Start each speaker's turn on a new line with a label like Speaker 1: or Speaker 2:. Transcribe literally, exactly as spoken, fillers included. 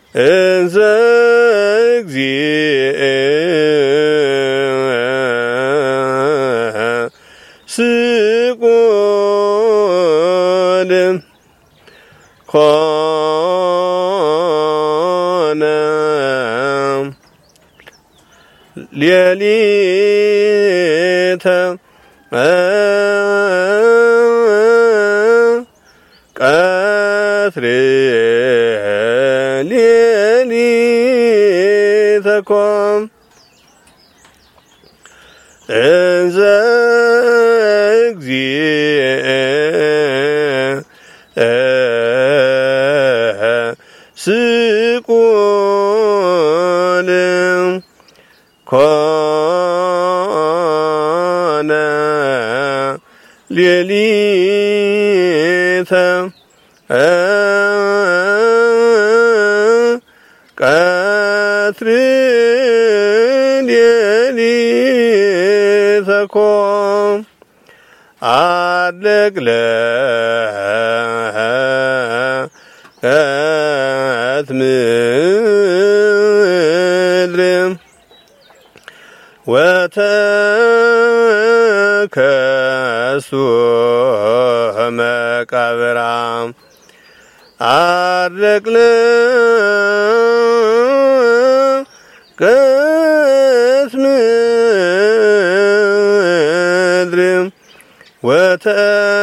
Speaker 1: እንዘ እግዚእ ስቁል ኮነ ሌሊተ ቀትር ሌሊተ ኮነ እንዘ እግዚእ ስቁል ኮነ ሌሊተ ቀትር ሌሊተ ኮነ አለቅለት ምድር ወተከሱ መቃብራ አለቅለት ምድር ወተ